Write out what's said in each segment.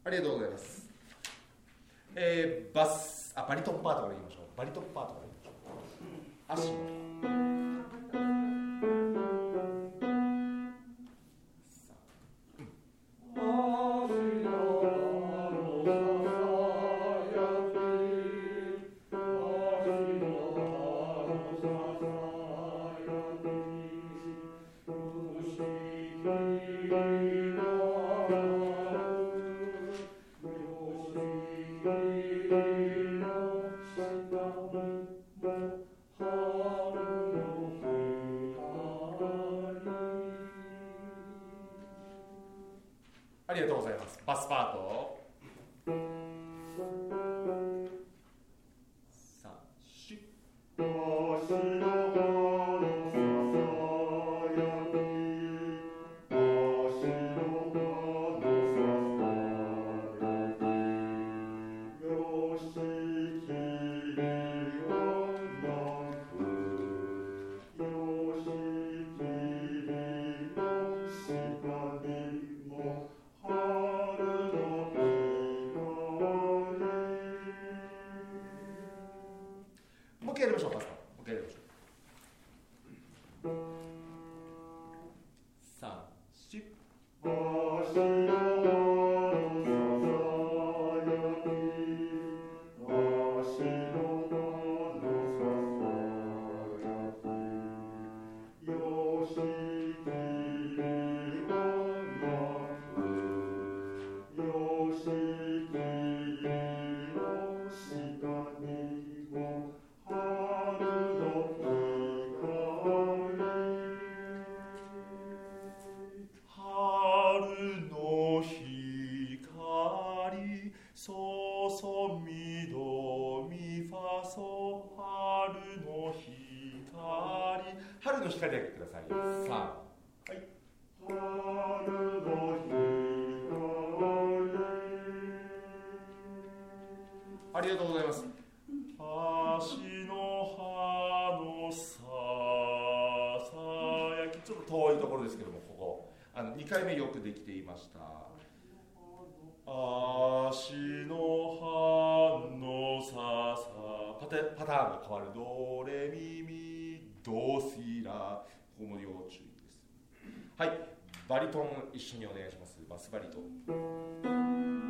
ありがとうございます。バリトンパートから言いましょう。バリトンパートから言いましょう。足のありがとうございます。バスパート。もう一回やりましょう。バスパート。もう一回やりましょう。春の光だけください。はい。ありがとうございます。足の葉のささやき、ちょっと遠いところですけども、ここ2回目よくできていました。足の葉のささ、パターンが変わる。ドレミミドシラ、ここも要注意です。はい、バリトン一緒にお願いします。バスバリトン。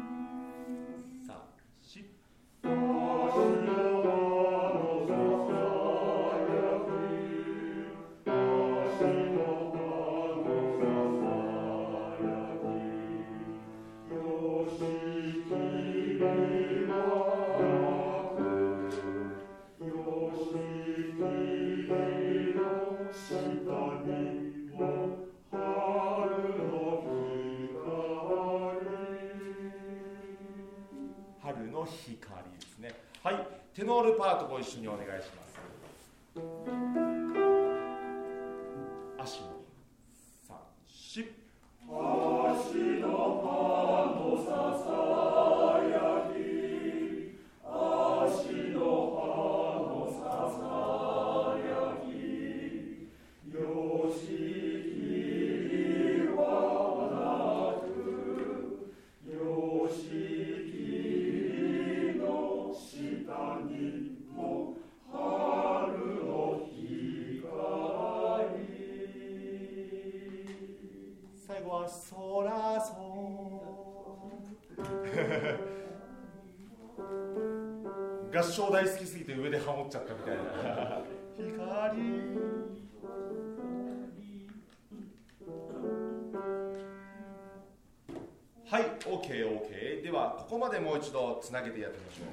春の光ですね。はい、テノールパートご一緒にお願いします。足の3、4。足の葉のささやき、足の葉のささやき、よしきりはなく、よしきりの下にも春の光。最後はそら合唱大好きすぎて上でハモっちゃったみたいな光。はい、OK。 ではここまでもう一度つなげてやってみましょう。